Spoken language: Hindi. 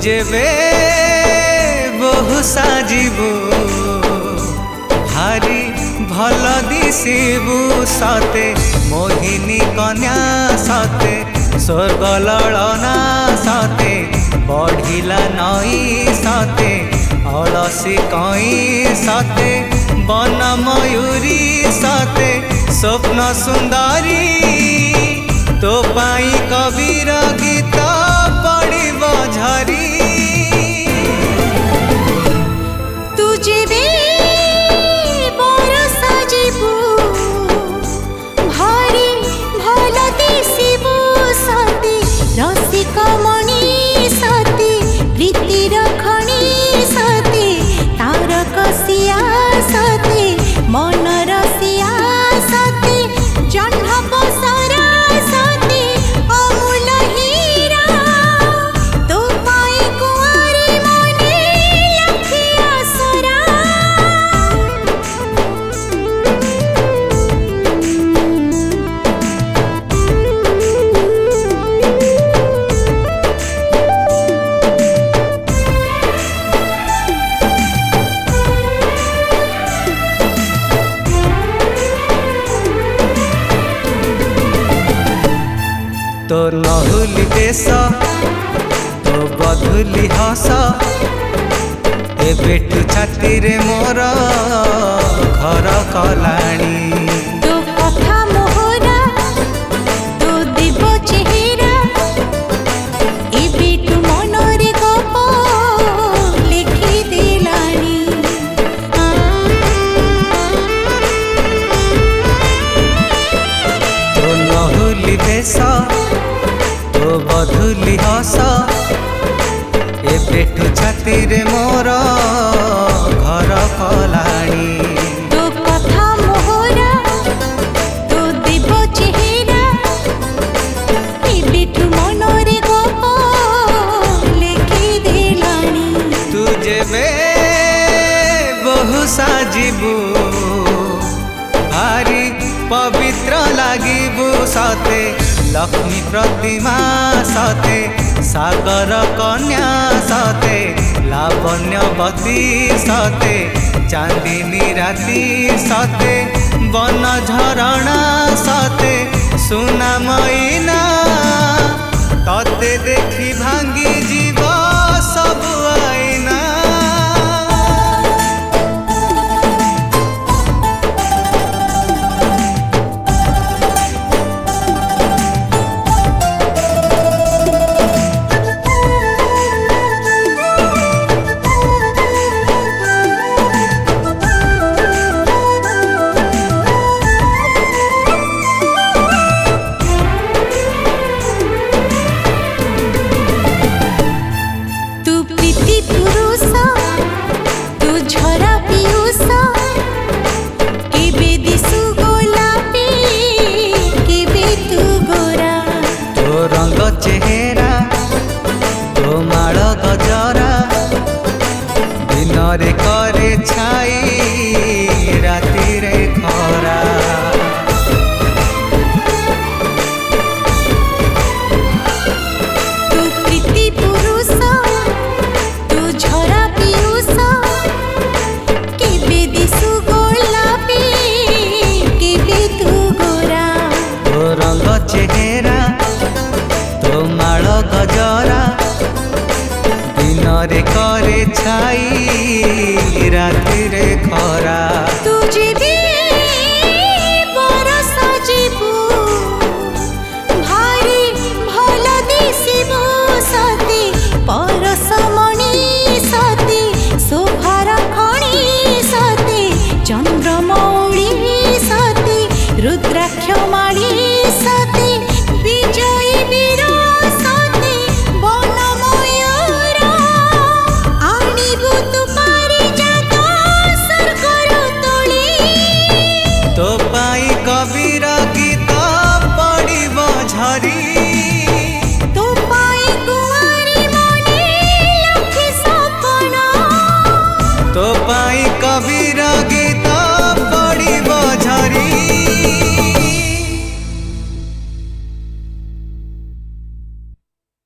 जेबे बहु साजिबू भारी भल दिशिबू सते मोहिनी कन्या सते स्वर्ग ललना सते बढ़िला नई सते अलसी कई सते वन मयूरी सते स्वप्न सुंदरी तो पाई कबीर गीत पड़िब झरी तो नहुली देश तो बधुली हस एबेटू छाती रे मोर घर कलाणी तो कथा मोहरा तो देव चेहरा एबेटू मनरे गप लिखि देलानी तो नहुली देश तो बधुली हस एबेटू छाती रे मोर घर कलाणी तो कथा मोहरा तो देव चेहरा एबेटू मनरे गप लिखि देलानी तू जेबे बहु साजिबू भारी पवित्र लागिबू सते लक्ष्मी प्रतिमा सते सागर कन्या सते लावण्यवती सते चांदिनी राती सते वन झरणा सते सुना मैना तते देखी भांगी जीव सब आईना चेहरा तो माल गजरा दिन रे करे छाई राति रे खरा तू प्रीति पुरुष तू झरा पीयूष केबे दिसु गोलापी केबे तू गोरा तो रंग चेहरा तो माल गजरा दिन रे करे छाई राति रे खरा।